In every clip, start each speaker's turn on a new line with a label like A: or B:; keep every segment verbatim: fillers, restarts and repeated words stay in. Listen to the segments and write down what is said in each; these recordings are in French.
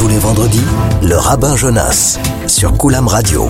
A: Tous les vendredis, le rabbin Jonas sur Koulam Radio.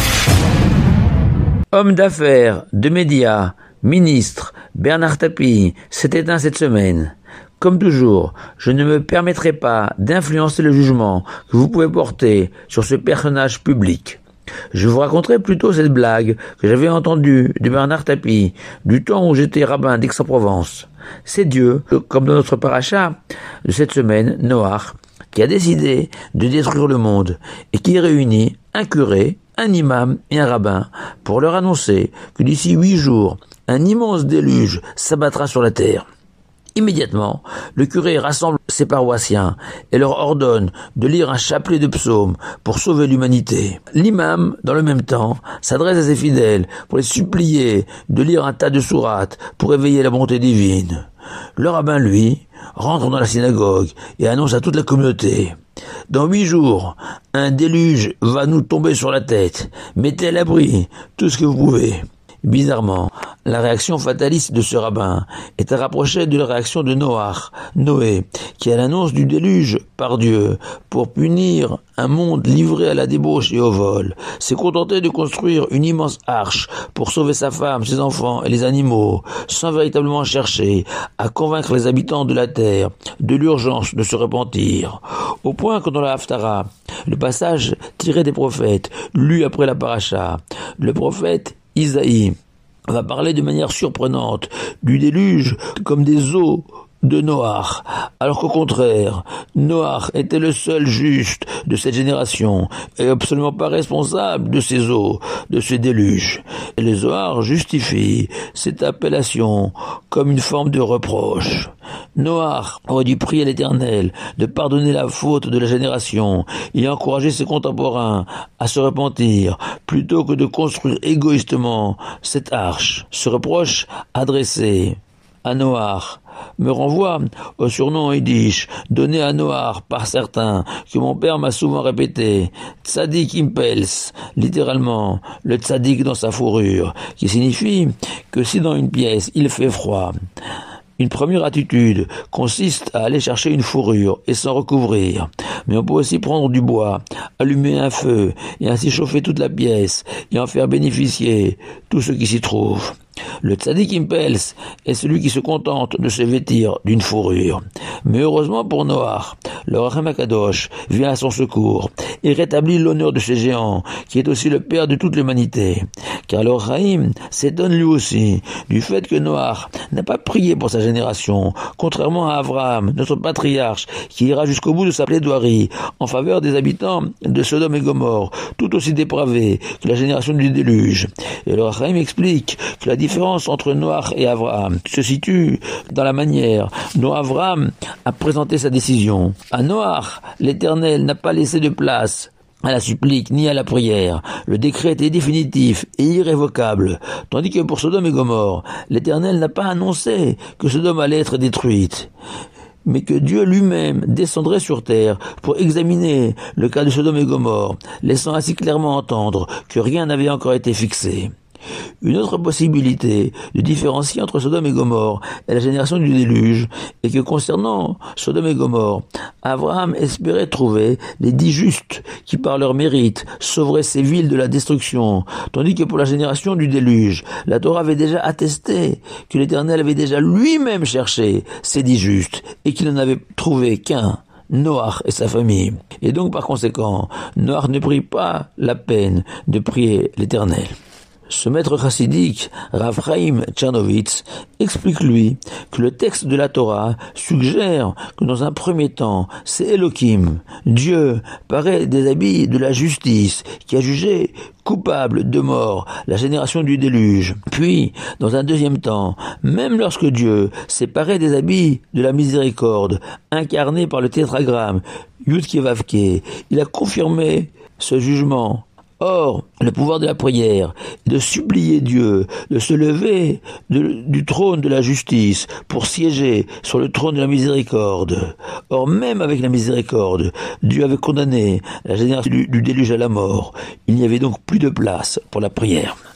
B: Homme d'affaires, de médias, ministre, Bernard Tapie s'est éteint cette semaine. Comme toujours, je ne me permettrai pas d'influencer le jugement que vous pouvez porter sur ce personnage public. Je vous raconterai plutôt cette blague que j'avais entendue de Bernard Tapie du temps où j'étais rabbin d'Aix-en-Provence. C'est Dieu, comme dans notre paracha de cette semaine, Noach, qui a décidé de détruire le monde et qui réunit un curé, un imam et un rabbin pour leur annoncer que d'ici huit jours, un immense déluge s'abattra sur la terre. Immédiatement, le curé rassemble ses paroissiens et leur ordonne de lire un chapelet de psaumes pour sauver l'humanité. L'imam, dans le même temps, s'adresse à ses fidèles pour les supplier de lire un tas de sourates pour éveiller la bonté divine. Le rabbin, lui, rentre dans la synagogue et annonce à toute la communauté: dans huit jours, un déluge va nous tomber sur la tête. Mettez à l'abri tout ce que vous pouvez. Bizarrement, la réaction fataliste de ce rabbin est à rapprocher de la réaction de Noach, Noé, qui à l'annonce du déluge par Dieu, pour punir un monde livré à la débauche et au vol, s'est contenté de construire une immense arche pour sauver sa femme, ses enfants et les animaux, sans véritablement chercher à convaincre les habitants de la terre de l'urgence de se repentir. Au point que dans la Haftara, le passage tiré des prophètes, lu après la paracha, le prophète Isaïe va parler de manière surprenante du déluge comme des eaux de Noach, alors qu'au contraire, Noach était le seul juste de cette génération et absolument pas responsable de ces eaux, de ce déluge. Et le Zohar justifie cette appellation comme une forme de reproche. Noach aurait dû prier l'Éternel de pardonner la faute de la génération et encourager ses contemporains à se repentir plutôt que de construire égoïstement cette arche. Ce reproche adressé à Noach me renvoie au surnom yiddish donné à Noach par certains, que mon père m'a souvent répété, Tzadik Impels, littéralement le tzadik dans sa fourrure, qui signifie que si dans une pièce il fait froid, une première attitude consiste à aller chercher une fourrure et s'en recouvrir. Mais on peut aussi prendre du bois, allumer un feu et ainsi chauffer toute la pièce et en faire bénéficier tout ce qui s'y trouve. Le Tzadik Impels est celui qui se contente de se vêtir d'une fourrure. Mais heureusement pour Noach, le Rachem HaKadosh vient à son secours et rétablit l'honneur de ce géant, qui est aussi le père de toute l'humanité. Car le Rachem s'étonne lui aussi du fait que Noach n'a pas prié pour sa génération, contrairement à Abraham, notre patriarche, qui ira jusqu'au bout de sa plaidoirie en faveur des habitants de Sodome et Gomorrhe, tout aussi dépravés que la génération du déluge. Et le Rachem explique que la différence entre Noach et Abraham se situe dans la manière dont Abraham a présenté sa décision. À Noach, l'Éternel n'a pas laissé de place à la supplique ni à la prière. Le décret était définitif et irrévocable, tandis que pour Sodome et Gomorrhe, l'Éternel n'a pas annoncé que Sodome allait être détruite, mais que Dieu lui-même descendrait sur terre pour examiner le cas de Sodome et Gomorrhe, laissant ainsi clairement entendre que rien n'avait encore été fixé. Une autre possibilité de différencier entre Sodome et Gomorrhe et la génération du déluge est que concernant Sodome et Gomorrhe, Abraham espérait trouver les dix justes qui par leur mérite sauveraient ces villes de la destruction, tandis que pour la génération du déluge, la Torah avait déjà attesté que l'Éternel avait déjà lui-même cherché ces dix justes et qu'il n'en avait trouvé qu'un, Noach et sa famille. Et donc par conséquent, Noach ne prit pas la peine de prier l'Éternel. Ce maître chassidique, Rav Chaim Tchernovitz, explique lui que le texte de la Torah suggère que dans un premier temps, c'est Elohim, Dieu, paraît des habits de la justice, qui a jugé coupable de mort la génération du déluge. Puis, dans un deuxième temps, même lorsque Dieu s'est paré des habits de la miséricorde, incarné par le tétragramme Yud-Keh-Vav-Keh, il a confirmé ce jugement. Or, le pouvoir de la prière est de supplier Dieu, de se lever de, du trône de la justice pour siéger sur le trône de la miséricorde. Or, même avec la miséricorde, Dieu avait condamné la génération du, du déluge à la mort. Il n'y avait donc plus de place pour la prière.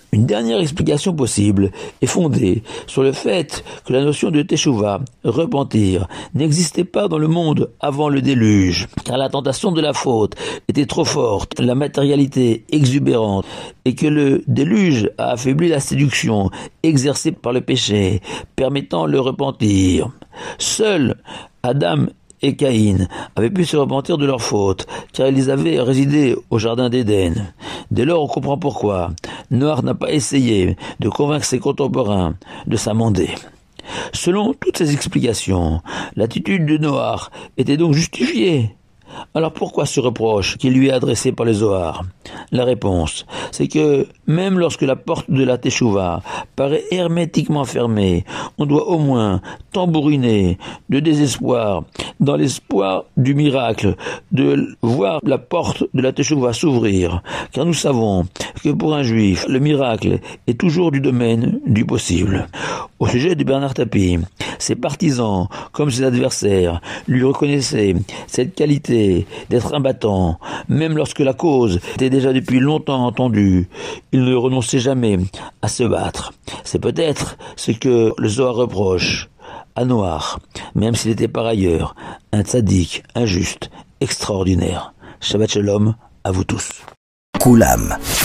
B: Une dernière explication possible est fondée sur le fait que la notion de teshuva, repentir, n'existait pas dans le monde avant le déluge, car la tentation de la faute était trop forte, la matérialité exubérante, et que le déluge a affaibli la séduction exercée par le péché, permettant le repentir. Seul Adam et Caïn avaient pu se repentir de leur faute, car ils avaient résidé au jardin d'Éden. Dès lors, on comprend pourquoi Noach n'a pas essayé de convaincre ses contemporains de s'amender. Selon toutes ces explications, l'attitude de Noach était donc justifiée. Alors pourquoi ce reproche qui lui est adressé par le Zohar? La réponse, c'est que même lorsque la porte de la Teshuvah paraît hermétiquement fermée, on doit au moins tambouriner de désespoir, dans l'espoir du miracle, de voir la porte de la Teshuvah s'ouvrir, car nous savons que pour un juif, le miracle est toujours du domaine du possible. Au sujet de Bernard Tapie, ses partisans, comme ses adversaires, lui reconnaissaient cette qualité d'être un battant, même lorsque la cause était déjà depuis longtemps entendue. Il ne renonçait jamais à se battre. C'est peut-être ce que le Zohar reproche à Noach, même s'il était par ailleurs un tzaddik injuste, extraordinaire. Shabbat shalom à vous tous.
A: Koulam.